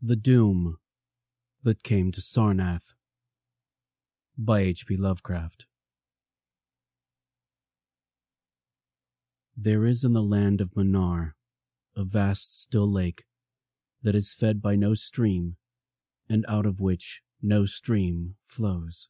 The Doom That Came to Sarnath by H.P. Lovecraft. There is in the land of Manar a vast still lake that is fed by no stream, and out of which no stream flows.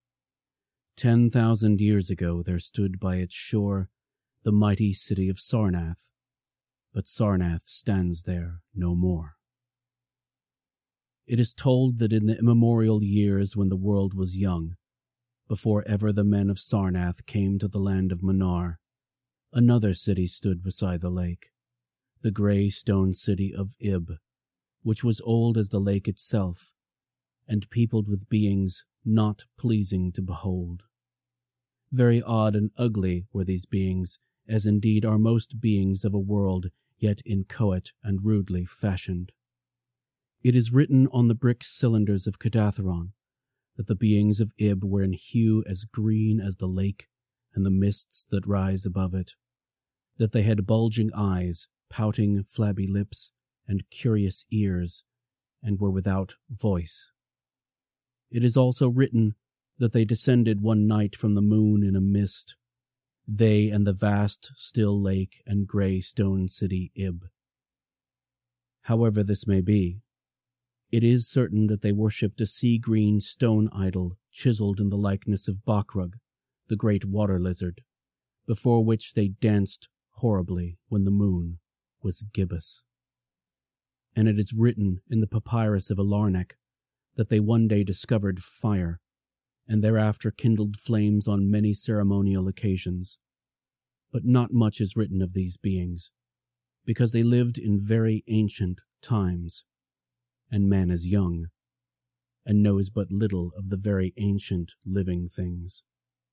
10,000 years ago there stood by its shore the mighty city of Sarnath, but Sarnath stands there no more. It is told that in the immemorial years when the world was young, before ever the men of Sarnath came to the land of Manar, another city stood beside the lake, the grey stone city of Ib, which was old as the lake itself, and peopled with beings not pleasing to behold. Very odd and ugly were these beings, as indeed are most beings of a world yet inchoate and rudely fashioned. It is written on the brick cylinders of Kadatheron that the beings of Ib were in hue as green as the lake and the mists that rise above it, that they had bulging eyes, pouting flabby lips, and curious ears, and were without voice. It is also written that they descended one night from the moon in a mist, they and the vast still lake and grey stone city Ib. However this may be, it is certain that they worshipped a sea-green stone idol chiseled in the likeness of Bakrug, the great water lizard, before which they danced horribly when the moon was gibbous. And it is written in the papyrus of Alarnec that they one day discovered fire, and thereafter kindled flames on many ceremonial occasions. But not much is written of these beings, because they lived in very ancient times, and man is young, and knows but little of the very ancient living things.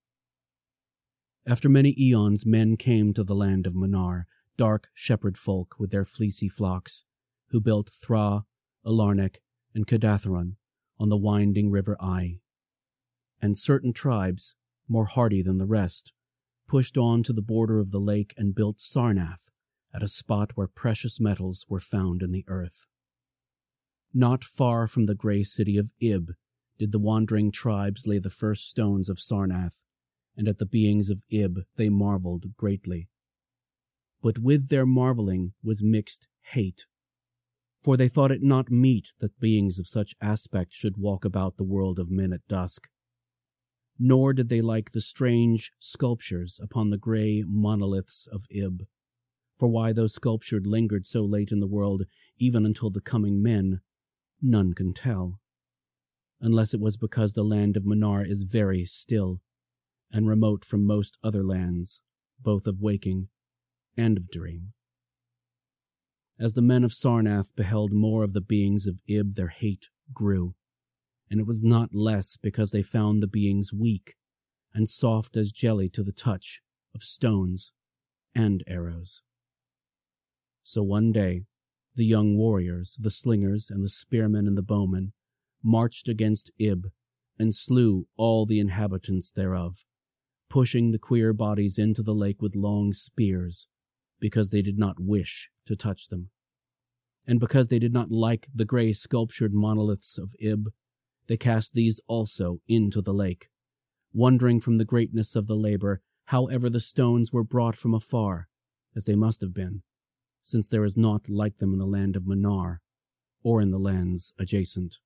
After many eons, men came to the land of Manar, dark shepherd folk with their fleecy flocks, who built Thra, Alarnec, and Kadatheron on the winding river Ai. And certain tribes, more hardy than the rest, pushed on to the border of the lake and built Sarnath at a spot where precious metals were found in the earth. Not far from the grey city of Ib did the wandering tribes lay the first stones of Sarnath, and at the beings of Ib they marveled greatly. But with their marveling was mixed hate, for they thought it not meet that beings of such aspect should walk about the world of men at dusk. Nor did they like the strange sculptures upon the grey monoliths of Ib, for why those sculptured lingered so late in the world, even until the coming men, none can tell, unless it was because the land of Manar is very still, and remote from most other lands, both of waking and of dream. As the men of Sarnath beheld more of the beings of Ib, their hate grew, and it was not less because they found the beings weak and soft as jelly to the touch of stones and arrows. So one day, the young warriors, the slingers and the spearmen and the bowmen, marched against Ib and slew all the inhabitants thereof, pushing the queer bodies into the lake with long spears, because they did not wish to touch them. And because they did not like the grey sculptured monoliths of Ib, they cast these also into the lake, wondering from the greatness of the labor how ever the stones were brought from afar, as they must have been, since there is naught like them in the land of Manar, or in the lands adjacent.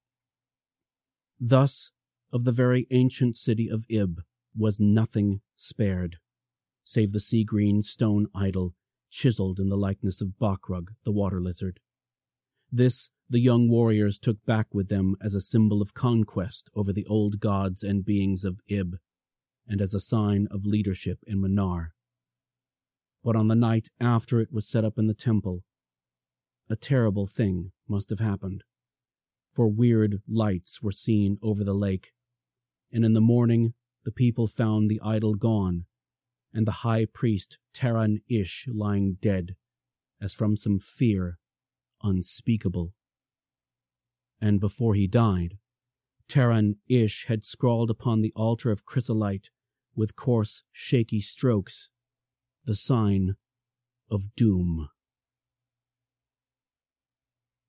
Thus, of the very ancient city of Ib was nothing spared, save the sea-green stone idol chiseled in the likeness of Bakrug, the water lizard. This the young warriors took back with them as a symbol of conquest over the old gods and beings of Ib, and as a sign of leadership in Manar. But on the night after it was set up in the temple, a terrible thing must have happened, for weird lights were seen over the lake, and in the morning the people found the idol gone, and the high priest Taran Ish lying dead, as from some fear unspeakable. And before he died, Taran Ish had scrawled upon the altar of chrysolite, with coarse, shaky strokes, the sign of doom.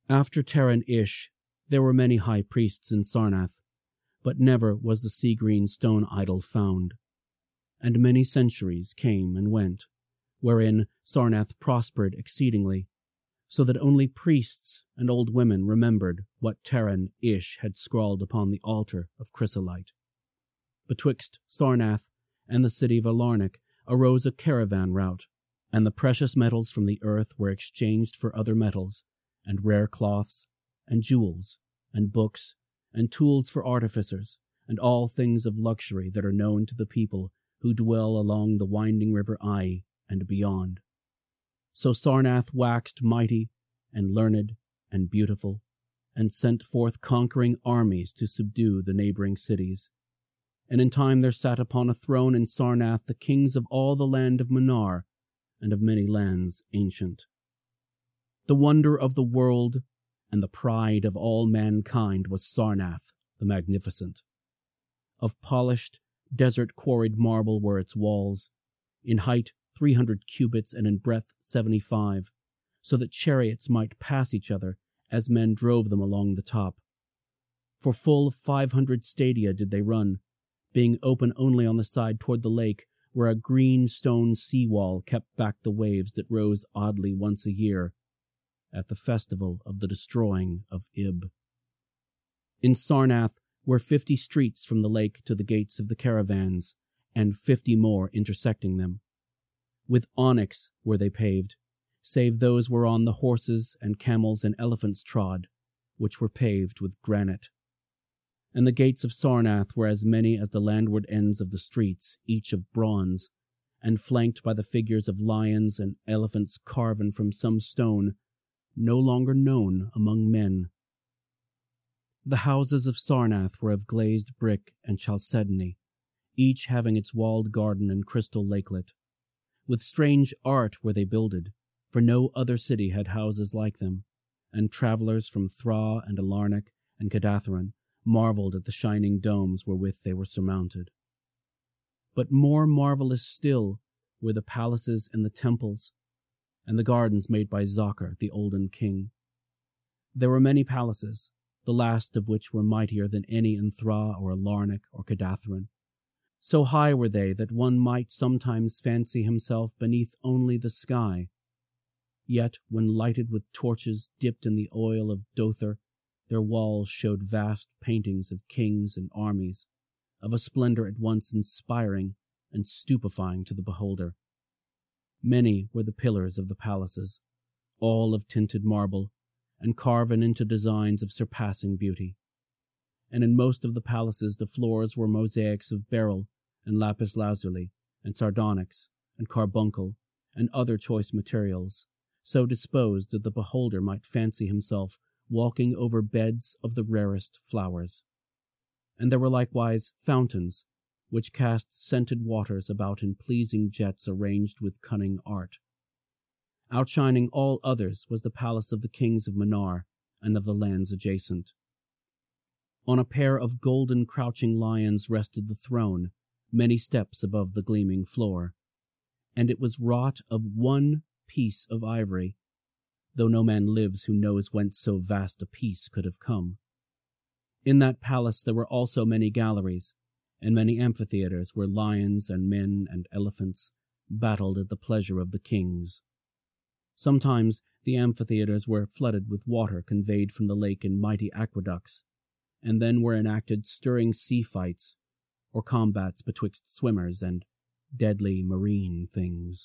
After Terran Ish, there were many high priests in Sarnath, but never was the sea-green stone idol found. And many centuries came and went, wherein Sarnath prospered exceedingly, so that only priests and old women remembered what Terran Ish had scrawled upon the altar of chrysolite. Betwixt Sarnath and the city of Alarnach arose a caravan route, and the precious metals from the earth were exchanged for other metals, and rare cloths, and jewels, and books, and tools for artificers, and all things of luxury that are known to the people who dwell along the winding river Ai and beyond. So Sarnath waxed mighty, and learned, and beautiful, and sent forth conquering armies to subdue the neighboring cities. And in time there sat upon a throne in Sarnath the kings of all the land of Manar, and of many lands ancient. The wonder of the world and the pride of all mankind was Sarnath the Magnificent. Of polished, desert-quarried marble were its walls, in height 300 cubits and in breadth 75, so that chariots might pass each other as men drove them along the top. For full 500 stadia did they run, being open only on the side toward the lake, where a green stone sea-wall kept back the waves that rose oddly once a year, at the festival of the destroying of Ib. In Sarnath were 50 streets from the lake to the gates of the caravans, and 50 more intersecting them. With onyx were they paved, save those whereon the horses and camels and elephants trod, which were paved with granite. And the gates of Sarnath were as many as the landward ends of the streets, each of bronze, and flanked by the figures of lions and elephants carven from some stone no longer known among men. The houses of Sarnath were of glazed brick and chalcedony, each having its walled garden and crystal lakelet. With strange art were they builded, for no other city had houses like them, and travellers from Thra and Alarnach and Kadathron marveled at the shining domes wherewith they were surmounted. But more marvelous still were the palaces and the temples, and the gardens made by Zochar, the olden king. There were many palaces, the last of which were mightier than any in Thra or Alarnach or Kadathron. So high were they that one might sometimes fancy himself beneath only the sky. Yet, when lighted with torches dipped in the oil of Dothr, their walls showed vast paintings of kings and armies, of a splendor at once inspiring and stupefying to the beholder. Many were the pillars of the palaces, all of tinted marble, and carven into designs of surpassing beauty. And in most of the palaces the floors were mosaics of beryl and lapis lazuli and sardonyx and carbuncle and other choice materials, so disposed that the beholder might fancy himself walking over beds of the rarest flowers. And there were likewise fountains, which cast scented waters about in pleasing jets arranged with cunning art. Outshining all others was the palace of the kings of Manar and of the lands adjacent. On a pair of golden crouching lions rested the throne, many steps above the gleaming floor, and it was wrought of one piece of ivory, though no man lives who knows whence so vast a piece could have come. In that palace there were also many galleries, and many amphitheatres where lions and men and elephants battled at the pleasure of the kings. Sometimes the amphitheatres were flooded with water conveyed from the lake in mighty aqueducts, and then were enacted stirring sea fights, or combats betwixt swimmers and deadly marine things.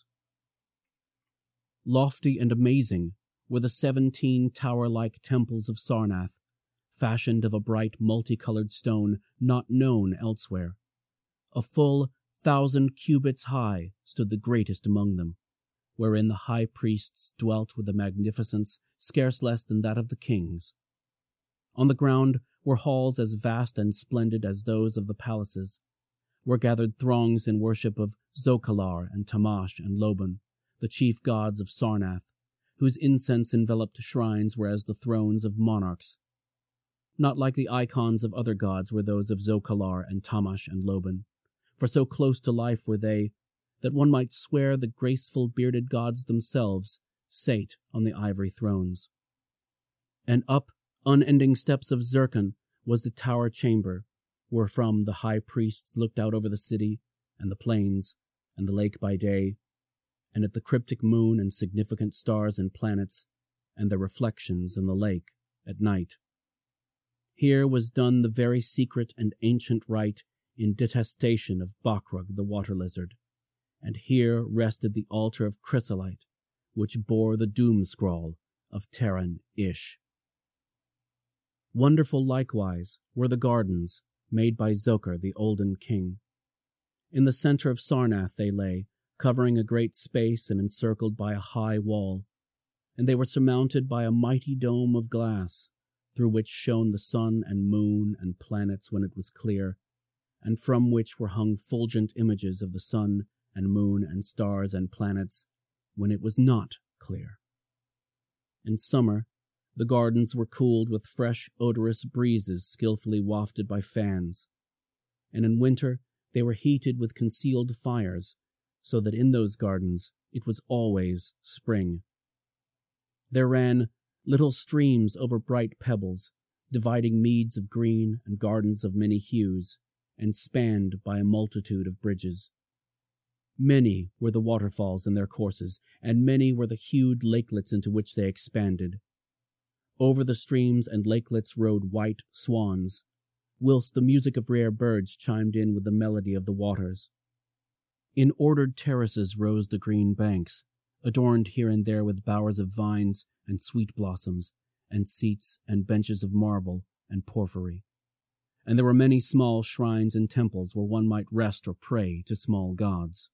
Lofty and amazing were the 17 tower-like temples of Sarnath, fashioned of a bright multicolored stone not known elsewhere. A full 1,000 cubits high stood the greatest among them, wherein the high priests dwelt with a magnificence scarce less than that of the kings. On the ground were halls as vast and splendid as those of the palaces, where gathered throngs in worship of Zokalar and Tamash and Loban, the chief gods of Sarnath, whose incense enveloped shrines were as the thrones of monarchs. Not like the icons of other gods were those of Zokalar and Tamash and Loban, for so close to life were they that one might swear the graceful bearded gods themselves sate on the ivory thrones. And up unending steps of Zircon was the tower chamber, wherefrom the high priests looked out over the city and the plains and the lake by day, and at the cryptic moon and significant stars and planets and their reflections in the lake at night. Here was done the very secret and ancient rite in detestation of Bokrug the water lizard, and here rested the altar of chrysolite, which bore the doom scrawl of Terran Ish. Wonderful likewise were the gardens made by Zokar the olden king. In the center of Sarnath they lay, covering a great space and encircled by a high wall, and they were surmounted by a mighty dome of glass, through which shone the sun and moon and planets when it was clear, and from which were hung fulgent images of the sun and moon and stars and planets when it was not clear. In summer, the gardens were cooled with fresh, odorous breezes skillfully wafted by fans, and in winter they were heated with concealed fires, so that in those gardens it was always spring. There ran little streams over bright pebbles, dividing meads of green and gardens of many hues, and spanned by a multitude of bridges. Many were the waterfalls in their courses, and many were the hued lakelets into which they expanded. Over the streams and lakelets rode white swans, whilst the music of rare birds chimed in with the melody of the waters. In ordered terraces rose the green banks, adorned here and there with bowers of vines and sweet blossoms, and seats and benches of marble and porphyry. And there were many small shrines and temples where one might rest or pray to small gods.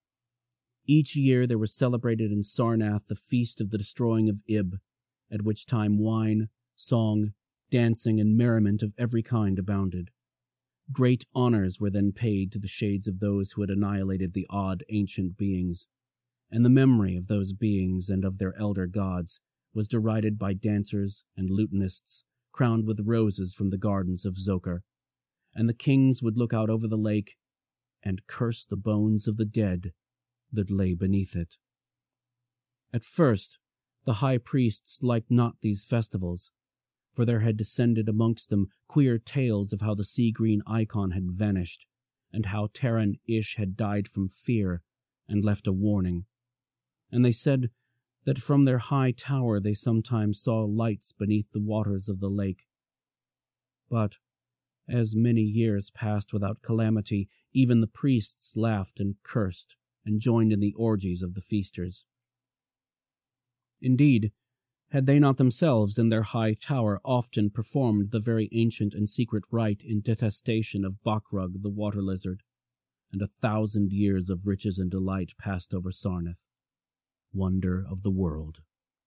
Each year there was celebrated in Sarnath the feast of the destroying of Ib, at which time wine, song, dancing, and merriment of every kind abounded. Great honors were then paid to the shades of those who had annihilated the odd ancient beings, and the memory of those beings and of their elder gods was derided by dancers and lutanists crowned with roses from the gardens of Zokar, and the kings would look out over the lake and curse the bones of the dead that lay beneath it. At first, the high priests liked not these festivals, for there had descended amongst them queer tales of how the sea-green icon had vanished, and how Terran Ish had died from fear and left a warning. And they said that from their high tower they sometimes saw lights beneath the waters of the lake. But, as many years passed without calamity, even the priests laughed and cursed, and joined in the orgies of the feasters. Indeed, had they not themselves in their high tower often performed the very ancient and secret rite in detestation of Bokrug the water lizard, and 1,000 years of riches and delight passed over Sarnath, wonder of the world.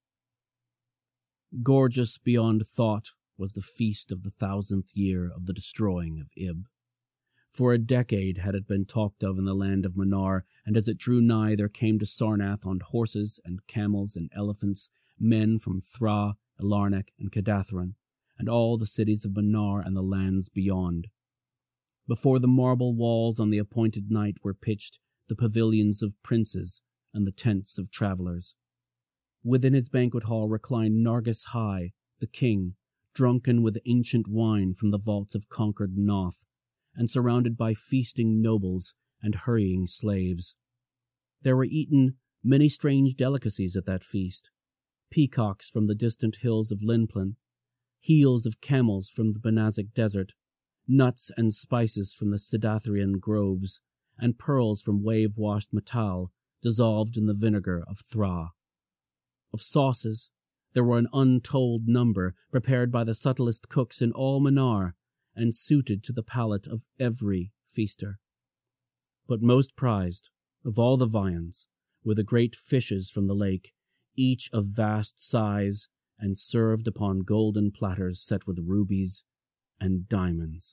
Gorgeous beyond thought was the feast of the 1,000th year of the destroying of Ib. For a decade had it been talked of in the land of Manar, and as it drew nigh there came to Sarnath on horses and camels and elephants men from Thra, Alarnec, and Kadathron, and all the cities of Manar and the lands beyond. Before the marble walls on the appointed night were pitched the pavilions of princes and the tents of travelers. Within his banquet hall reclined Nargis High, the king, drunken with ancient wine from the vaults of conquered Noth, and surrounded by feasting nobles and hurrying slaves. There were eaten many strange delicacies at that feast: peacocks from the distant hills of Linplan, heels of camels from the Benazic desert, nuts and spices from the Sidathrian groves, and pearls from wave-washed metal dissolved in the vinegar of Thra. Of sauces, there were an untold number, prepared by the subtlest cooks in all Manar, and suited to the palate of every feaster. But most prized of all the viands were the great fishes from the lake, each of vast size, and served upon golden platters set with rubies and diamonds.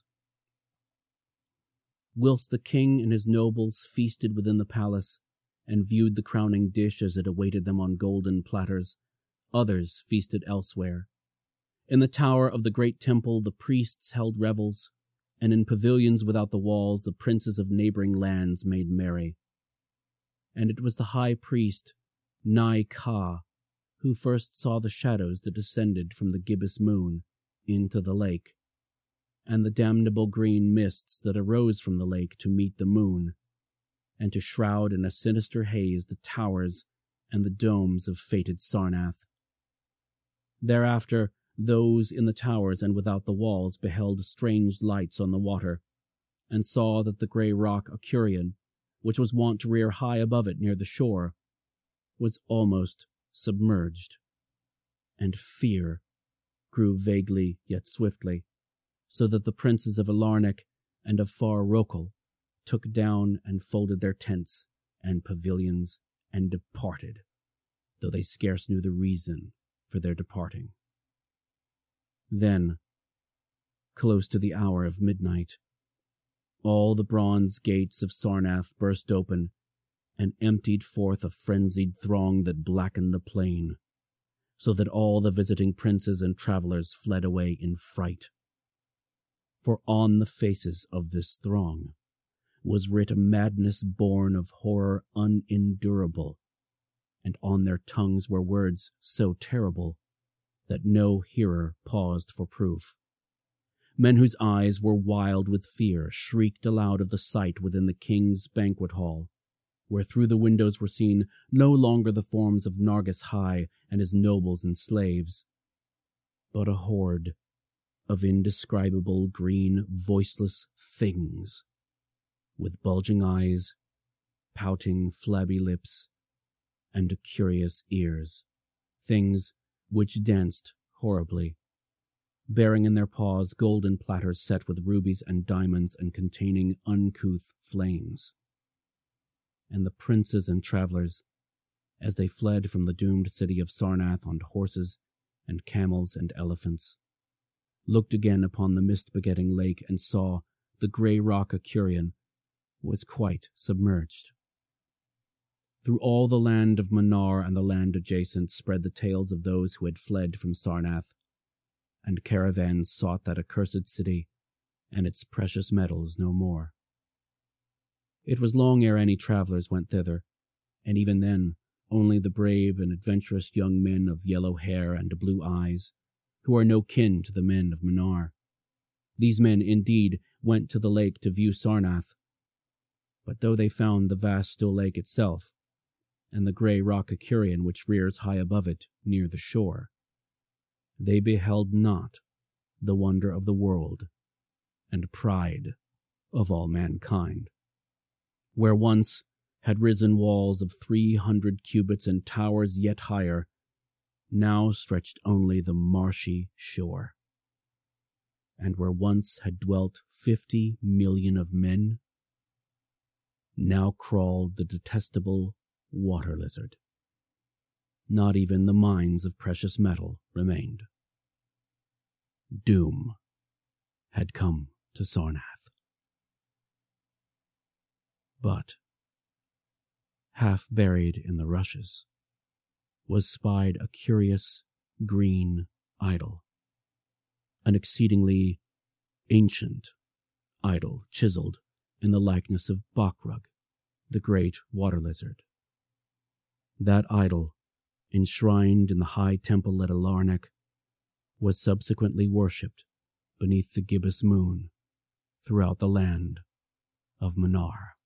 Whilst the king and his nobles feasted within the palace, and viewed the crowning dish as it awaited them on golden platters, others feasted elsewhere. In the tower of the great temple the priests held revels, and in pavilions without the walls the princes of neighboring lands made merry. And it was the high priest, Nai Ka, who first saw the shadows that descended from the gibbous moon into the lake, and the damnable green mists that arose from the lake to meet the moon, and to shroud in a sinister haze the towers and the domes of fated Sarnath. Thereafter, those in the towers and without the walls beheld strange lights on the water, and saw that the grey rock Accurian, which was wont to rear high above it near the shore, was almost submerged, and fear grew vaguely yet swiftly, so that the princes of Alarnec and of far Rokel took down and folded their tents and pavilions and departed, though they scarce knew the reason for their departing. Then, close to the hour of midnight, all the bronze gates of Sarnath burst open and emptied forth a frenzied throng that blackened the plain, so that all the visiting princes and travelers fled away in fright. For on the faces of this throng was writ a madness born of horror unendurable, and on their tongues were words so terrible that no hearer paused for proof. Men whose eyes were wild with fear shrieked aloud of the sight within the king's banquet hall, where through the windows were seen no longer the forms of Nargis High and his nobles and slaves, but a horde of indescribable green, voiceless things, with bulging eyes, pouting, flabby lips, and curious ears, things which danced horribly, bearing in their paws golden platters set with rubies and diamonds and containing uncouth flames. And the princes and travelers, as they fled from the doomed city of Sarnath on horses and camels and elephants, looked again upon the mist-begetting lake and saw the grey rock Accurian was quite submerged. Through all the land of Manar and the land adjacent spread the tales of those who had fled from Sarnath, and caravans sought that accursed city and its precious metals no more. It was long ere any travelers went thither, and even then only the brave and adventurous young men of yellow hair and blue eyes, who are no kin to the men of Manar. These men, indeed, went to the lake to view Sarnath, but though they found the vast still lake itself, and the grey rock Accurian which rears high above it near the shore, they beheld not the wonder of the world and pride of all mankind. Where once had risen walls of 300 cubits and towers yet higher, now stretched only the marshy shore. And where once had dwelt 50 million of men, now crawled the detestable water lizard. Not even the mines of precious metal remained. Doom had come to Sarnath. But, half buried in the rushes, was spied a curious green idol, an exceedingly ancient idol chiseled in the likeness of Bakrug, the great water lizard. That idol, enshrined in the high temple at Alarnec, was subsequently worshipped beneath the gibbous moon throughout the land of Manar.